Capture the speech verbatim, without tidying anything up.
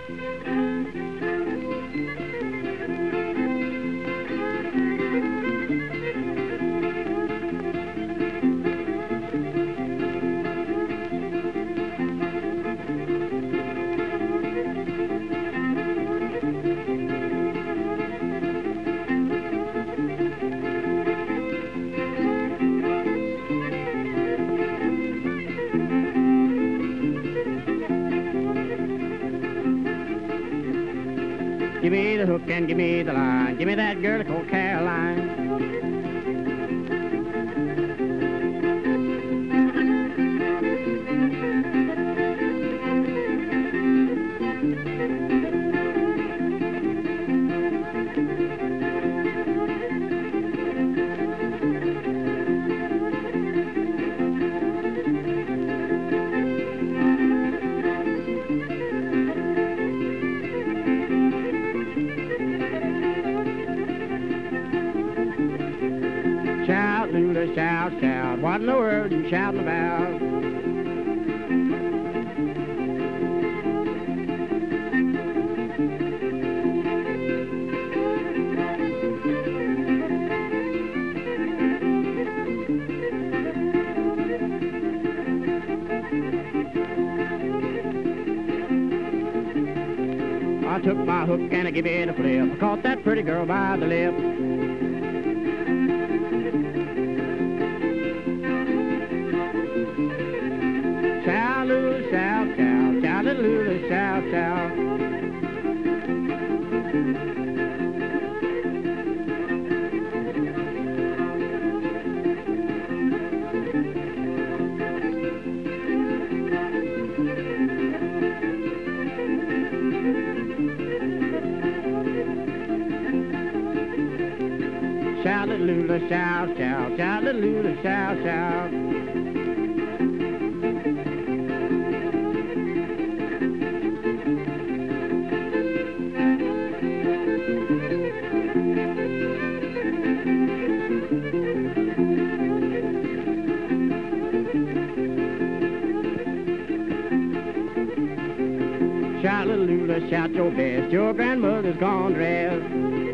Give me the hook and give me the line. Give me that girl called Caroline. Shout, Lula, shout, shout. What in the world you shouting about? I took my hook and I gave it a flip. I caught that pretty girl by the lip. Shout, Lula, shout, shout, shout, little Lula, shout, shout. Shout, little Lula, shout, shout, shout, little Lula, shout, shout. Shout, little Lula, shout your best. Your grandmother's gone to rest.